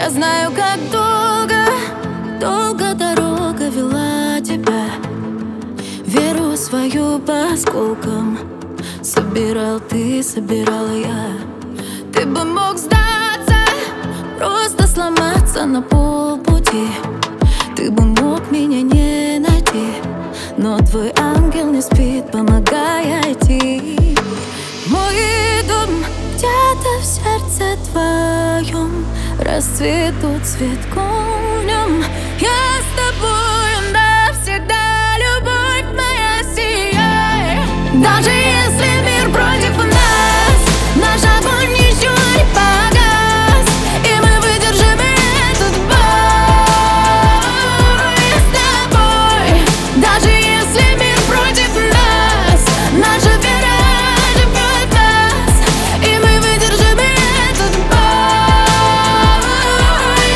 Я знаю, как долго, долго дорога вела тебя. Веру свою по осколкам собирал ты, собирала я. Ты бы мог сдаться, просто сломаться на полпути. Ты бы мог меня не найти, но твой ангел не спит, помогая идти. Мой дом где-то в сердце твоем, расцветут цветком в нем. Я с тобою навсегда, любовь моя, сияй. Даже если мир против нас, наш огонь еще не погас, и мы выдержим этот бой с тобой. Даже если мир против нас, наша вера живет нас, и мы выдержим этот бой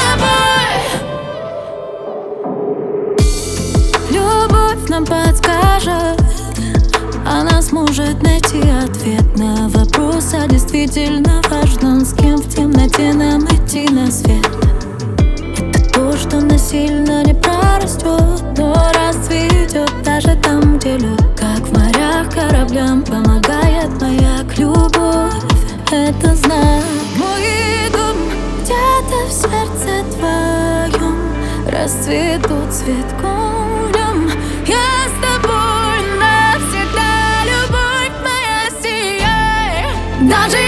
с тобой. Любовь нам подскажет, она сможет найти ответ на вопрос о действительно важном, с кем в темноте нам идти на свет. Это то, что насильно не прорастет, но расцветет даже там, где лед. Как в морях кораблям помогает маяк, любовь — это знак. Мой дом где-то в сердце твоем, расцветут цветком в нем. Я с тобой навсегда, любовь моя, сияй. Даже